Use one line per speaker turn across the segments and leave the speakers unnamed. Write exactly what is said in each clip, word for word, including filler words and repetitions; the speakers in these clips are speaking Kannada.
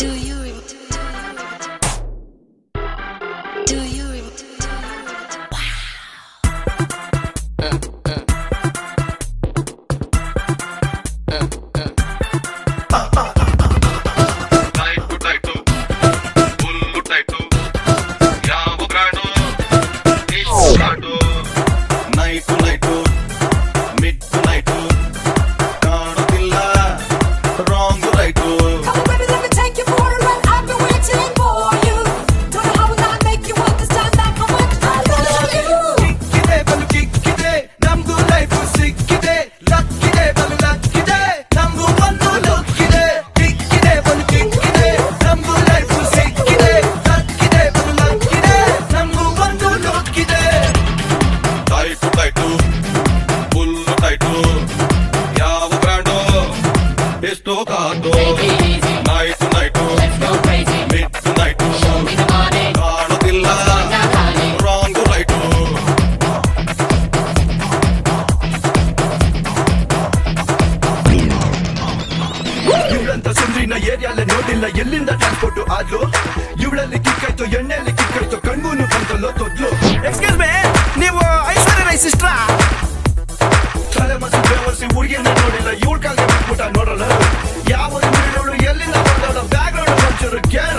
ನೋಡಿಲ್ಲ ಎಲ್ಲಿಂದ ಟ್ರಾನ್ಸ್ಪೋರ್ಟ್ ಆದ್ಲು ಇವಳಲ್ಲಿ ಕಿಕ್ಕಾಯ್ತು ಎಣ್ಣೆಯಲ್ಲಿ ಕಿಕ್ಕಾಯ್ತು ಕಣ್ಮೂನು ಬಂತಲ್ಲೋ ತೊದ್ಲು.
ಎಕ್ಸ್ಕ್ಯೂಸ್ ಮೀ, ನೀವು ಐಶ್ವರ್ಯ ರೈ ಸಿಸ್ಟ್ರಾ?
ತಲೆ ಮಸಿ ಬೇವರ್ಸಿ ಹುಡುಗಿನ ನೋಡಿಲ್ಲ ಇವಳ ಕಾಲ್ಗೆ ಬಿಟ್ಬಿಟ್ಟ ನೋಡಲ್ಲ ಯಾವ ಇವಳು ಎಲ್ಲಿಂದ ಬಂದವಳ ಬ್ಯಾಗ್ ಗ್ರೌಂಡ್ ಮಂಚೂರು ಕೇಳ.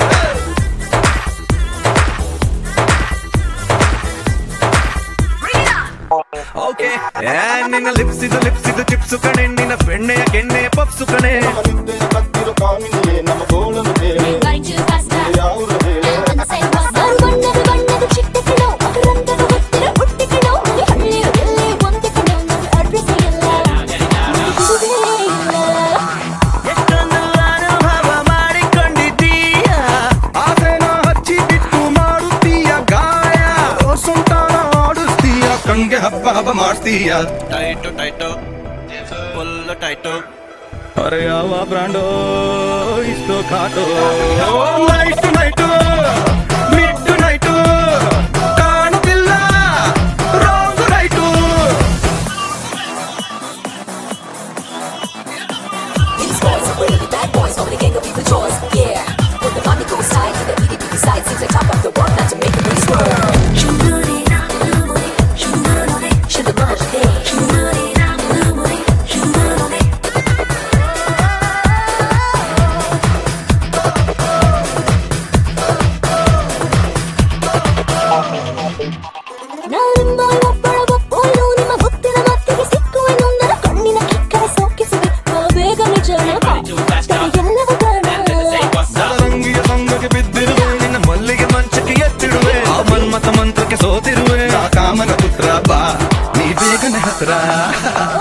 ಓಕೆ ನಿನ್ನ ಲಿಪ್ಸ್ ಇದು ಲಿಪ್ಸ್ ಇದು ಚಿಪ್ಸು ಕಣೆ, ನಿನ್ನ ಬೆಣ್ಣೆಯ ಕೆಣ್ಣೆಯ ಪಪ್ಸು ಕಣೆ.
ನಮ್ಮ ಗೋಳನು ಕಂಗೆ ಹಬ್ಬ ಹಬ್ಬ ಮಾಡ್ತೀಯ
ಟೈಟು ಟೈಟು ಫುಲ್ ಟೈಟು.
ಅರೆ ಯಾವ ಬ್ರಾಂಡೋ ಇಷ್ಟು ಕಾಟು ನೈಟು ನೈಟು ಮಿಡ್ ನೈಟು ಕಾಣುತ್ತಿಲ್ಲ ರಾಂಗ್ ನೈಟು.
ಮಂತ್ರಕ್ಕೆ ಸೋತಿರುವೆ
ಕಾಮನ ಪುತ್ರ ಬಾ ನೀ ಬೇಗನೆ ಹತ್ರ.